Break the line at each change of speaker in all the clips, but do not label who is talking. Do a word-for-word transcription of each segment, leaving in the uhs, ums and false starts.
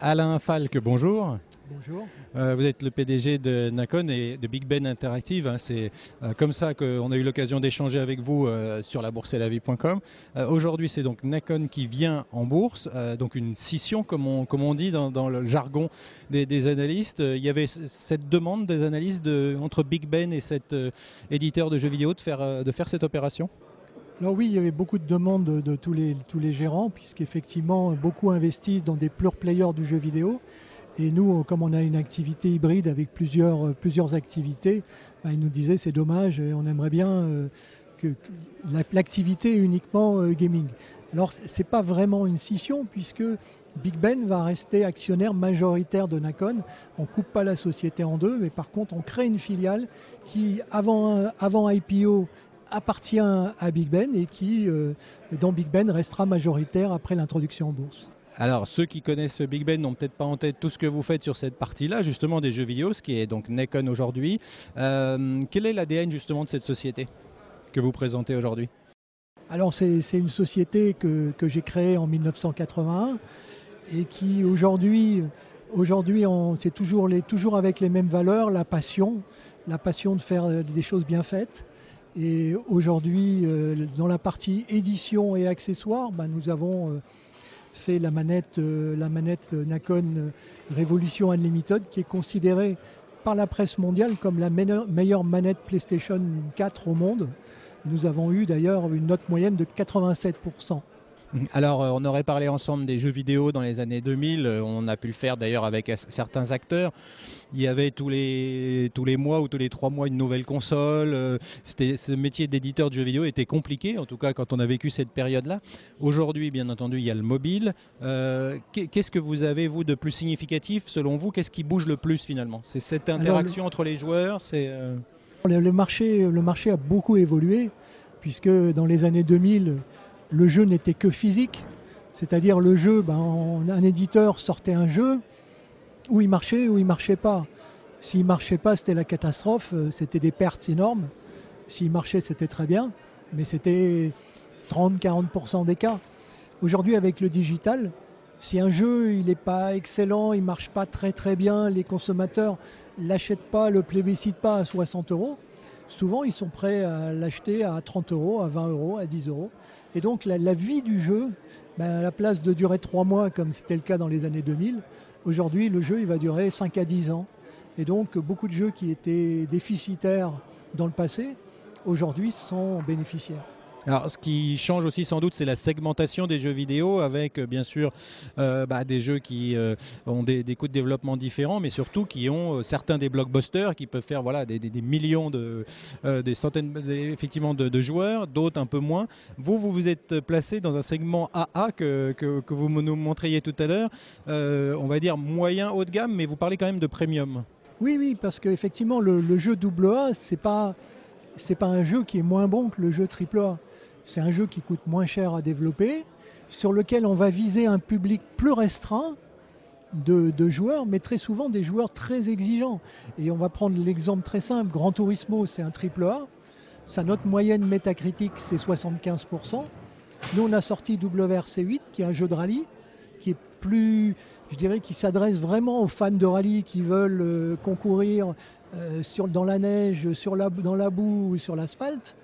Alain Falk, bonjour.
Bonjour.
Euh, vous êtes le P D G de Nacon et de Big Ben Interactive. Hein. C'est euh, comme ça qu'on a eu l'occasion d'échanger avec vous euh, sur la bourse et la vie point com. Euh, Aujourd'hui, c'est donc Nacon qui vient en bourse, euh, donc une scission, comme on, comme on dit dans, dans le jargon des, des analystes. Euh, il y avait cette demande des analystes de, entre Big Ben et cet euh, éditeur de jeux vidéo de faire, euh, de faire cette opération.
Alors oui, il y avait beaucoup de demandes de, de tous, les, tous les gérants, puisqu'effectivement, beaucoup investissent dans des pure players du jeu vidéo. Et nous, comme on a une activité hybride avec plusieurs, plusieurs activités, bah, ils nous disaient c'est dommage et on aimerait bien euh, que, que l'activité est uniquement euh, gaming. Alors ce n'est pas vraiment une scission puisque Big Ben va rester actionnaire majoritaire de Nacon. On ne coupe pas la société en deux, mais par contre on crée une filiale qui, avant, avant I P O, appartient à Big Ben et qui, euh, dans Big Ben, restera majoritaire après l'introduction en bourse.
Alors, ceux qui connaissent Big Ben n'ont peut-être pas en tête tout ce que vous faites sur cette partie-là, justement des jeux vidéo, ce qui est donc Nacon aujourd'hui. Euh, quel est l'A D N justement de cette société que vous présentez aujourd'hui?
Alors, c'est, c'est une société que, que j'ai créée en mille neuf cent quatre-vingt-un et qui aujourd'hui, aujourd'hui on, c'est toujours, les, toujours avec les mêmes valeurs, la passion, la passion de faire des choses bien faites. Et aujourd'hui, euh, dans la partie édition et accessoires, ben, nous avons euh, fait la manette, euh, la manette Nacon euh, Revolution Unlimited, qui est considérée par la presse mondiale comme la meilleure, meilleure manette PlayStation quatre au monde. Nous avons eu d'ailleurs une note moyenne de quatre-vingt-sept pour cent.
Alors, on aurait parlé ensemble des jeux vidéo dans les années deux mille. On a pu le faire d'ailleurs avec certains acteurs. Il y avait tous les, tous les mois ou tous les trois mois une nouvelle console. C'était, ce métier d'éditeur de jeux vidéo était compliqué, en tout cas quand on a vécu cette période-là. Aujourd'hui, bien entendu, il y a le mobile. Euh, qu'est-ce que vous avez, vous, de plus significatif selon vous? Qu'est-ce qui bouge le plus finalement? C'est cette interaction Alors, le... entre les joueurs c'est, euh...
le, le, marché, le marché a beaucoup évolué, puisque dans les années deux mille, le jeu n'était que physique, c'est-à-dire le jeu, ben, on, un éditeur sortait un jeu où il marchait ou il ne marchait pas. S'il ne marchait pas, c'était la catastrophe, c'était des pertes énormes. S'il marchait, c'était très bien, mais c'était trente à quarante pour cent des cas. Aujourd'hui, avec le digital, si un jeu n'est pas excellent, il ne marche pas très très bien, les consommateurs ne l'achètent pas, ne le plébiscitent pas à soixante euros, souvent, ils sont prêts à l'acheter à trente euros, à vingt euros, à dix euros. Et donc, la, la vie du jeu, ben, à la place de durer trois mois, comme c'était le cas dans les années deux mille, aujourd'hui, le jeu, il va durer cinq à dix ans. Et donc, beaucoup de jeux qui étaient déficitaires dans le passé, aujourd'hui, sont bénéficiaires.
Alors, ce qui change aussi sans doute, c'est la segmentation des jeux vidéo avec euh, bien sûr euh, bah, des jeux qui euh, ont des, des coûts de développement différents, mais surtout qui ont euh, certains des blockbusters qui peuvent faire voilà, des, des, des millions, de, euh, des centaines des, effectivement de, de joueurs, d'autres un peu moins. Vous, vous vous êtes placé dans un segment A A que, que, que vous nous montriez tout à l'heure, euh, on va dire moyen haut de gamme, mais vous parlez quand même de premium.
Oui, oui, parce qu'effectivement, le, le jeu double A, ce n'est pas, c'est pas un jeu qui est moins bon que le jeu triple A. C'est un jeu qui coûte moins cher à développer, sur lequel on va viser un public plus restreint de, de joueurs, mais très souvent des joueurs très exigeants. Et on va prendre l'exemple très simple, Gran Turismo, c'est un triple A. Sa note moyenne métacritique, c'est soixante-quinze pour cent. Nous, on a sorti W R C huit, qui est un jeu de rallye, qui est plus, je dirais, qui s'adresse vraiment aux fans de rallye qui veulent euh, concourir euh, sur, dans la neige, sur la, dans la boue ou sur l'asphalte.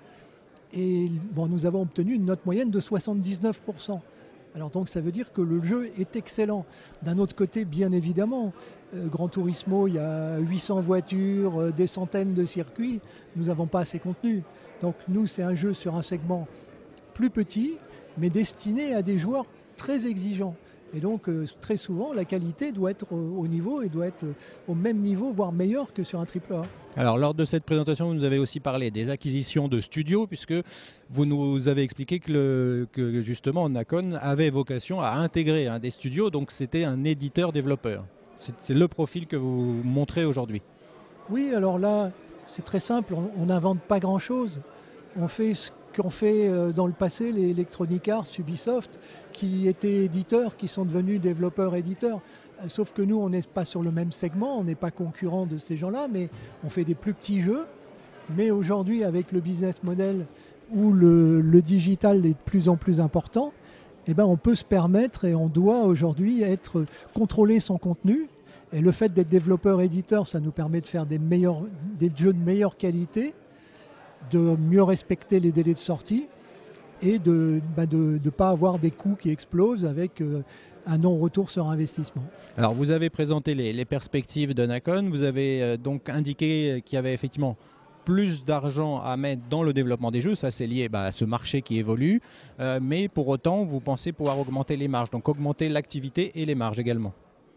Et bon, nous avons obtenu une note moyenne de soixante-dix-neuf pour cent. Alors donc ça veut dire que le jeu est excellent. D'un autre côté, bien évidemment, euh, Gran Turismo, il y a huit cents voitures, euh, des centaines de circuits. Nous n'avons pas assez contenu. Donc nous, c'est un jeu sur un segment plus petit, mais destiné à des joueurs très exigeants. Et donc euh, très souvent, la qualité doit être euh, au niveau et doit être euh, au même niveau, voire meilleure que sur un triple A.
Alors lors de cette présentation, vous nous avez aussi parlé des acquisitions de studios, puisque vous nous avez expliqué que, le, que justement Nacon avait vocation à intégrer hein, des studios, donc c'était un éditeur-développeur. C'est, c'est le profil que vous montrez aujourd'hui.
Oui, alors là, c'est très simple, on n'invente pas grand-chose. On fait ce qu'ont fait dans le passé les Electronic Arts, Ubisoft, qui étaient éditeurs, qui sont devenus développeurs-éditeurs. Sauf que nous, on n'est pas sur le même segment, on n'est pas concurrent de ces gens-là, mais on fait des plus petits jeux. Mais aujourd'hui, avec le business model où le, le digital est de plus en plus important, eh ben, on peut se permettre et on doit aujourd'hui être contrôler son contenu. Et le fait d'être développeur-éditeur, ça nous permet de faire des, meilleurs, des jeux de meilleure qualité, de mieux respecter les délais de sortie et de ne bah de, de pas avoir des coûts qui explosent avec euh, un non-retour sur investissement.
Alors vous avez présenté les, les perspectives de Nacon, vous avez euh, donc indiqué qu'il y avait effectivement plus d'argent à mettre dans le développement des jeux, ça c'est lié bah, à ce marché qui évolue, euh, mais pour autant vous pensez pouvoir augmenter les marges, donc augmenter l'activité et les marges également.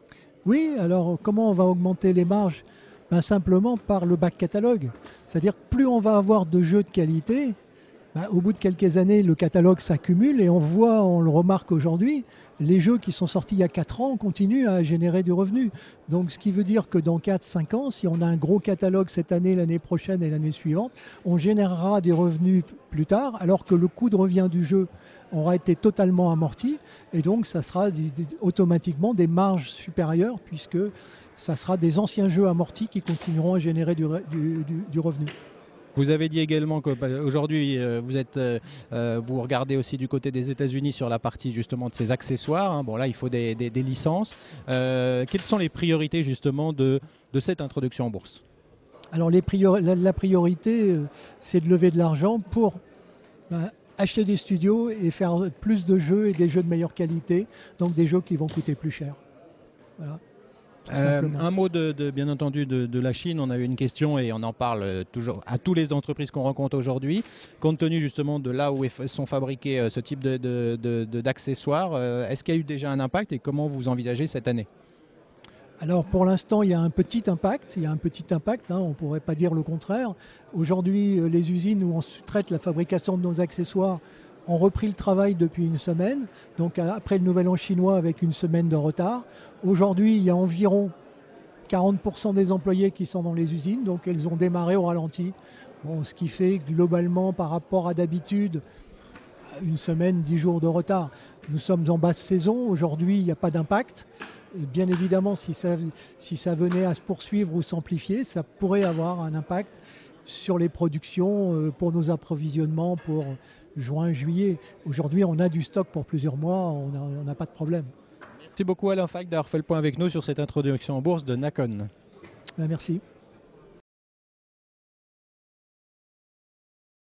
Oui, alors comment on va augmenter les marges? Ben, simplement par le back catalogue. C'est-à-dire que plus on va avoir de jeux de qualité, ben, au bout de quelques années, le catalogue s'accumule et on voit, on le remarque aujourd'hui, les jeux qui sont sortis il y a quatre ans continuent à générer du revenu. Donc ce qui veut dire que dans quatre cinq ans, si on a un gros catalogue cette année, l'année prochaine et l'année suivante, on générera des revenus plus tard, alors que le coût de revient du jeu aura été totalement amorti et donc ça sera automatiquement des marges supérieures puisque ça sera des anciens jeux amortis qui continueront à générer du, du, du, du revenu.
Vous avez dit également qu'aujourd'hui, vous, êtes, euh, vous regardez aussi du côté des États-Unis sur la partie justement de ces accessoires. Hein. Bon là, il faut des, des, des licences. Euh, quelles sont les priorités justement de, de cette introduction en bourse?
Alors les priori la, la priorité, euh, c'est de lever de l'argent pour ben, acheter des studios et faire plus de jeux et des jeux de meilleure qualité, donc des jeux qui vont coûter plus cher. Voilà.
Euh, un mot de, de, bien entendu de, de la Chine, on a eu une question et on en parle toujours à toutes les entreprises qu'on rencontre aujourd'hui. Compte tenu justement de là où sont fabriqués ce type de, de, de, de, d'accessoires, est-ce qu'il y a eu déjà un impact et comment vous envisagez cette année?
Alors pour l'instant, il y a un petit impact, il y a un petit impact, hein, on ne pourrait pas dire le contraire. Aujourd'hui, les usines où on traite la fabrication de nos accessoires ont repris le travail depuis une semaine, donc après le Nouvel An chinois avec une semaine de retard. Aujourd'hui, il y a environ quarante pour cent des employés qui sont dans les usines, donc elles ont démarré au ralenti. Bon, ce qui fait globalement par rapport à d'habitude, une semaine, dix jours de retard. Nous sommes en basse saison, aujourd'hui il n'y a pas d'impact. Bien évidemment, si ça, si ça venait à se poursuivre ou s'amplifier, ça pourrait avoir un impact sur les productions pour nos approvisionnements pour juin, juillet. Aujourd'hui, on a du stock pour plusieurs mois, on n'a pas de problème.
Merci beaucoup Alain Falk d'avoir fait le point avec nous sur cette introduction en bourse de Nacon.
Merci.